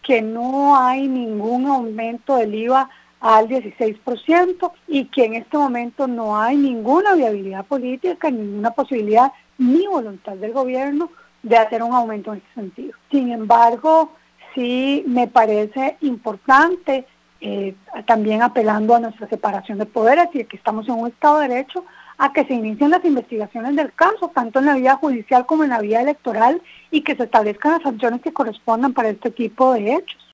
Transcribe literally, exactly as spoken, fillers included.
que no hay ningún aumento del I V A al dieciséis por ciento y que en este momento no hay ninguna viabilidad política, ninguna posibilidad ni voluntad del gobierno de hacer un aumento en ese sentido. Sin embargo, sí me parece importante, eh, también apelando a nuestra separación de poderes y que estamos en un Estado de Derecho, a que se inicien las investigaciones del caso, tanto en la vía judicial como en la vía electoral, y que se establezcan las sanciones que correspondan para este tipo de hechos.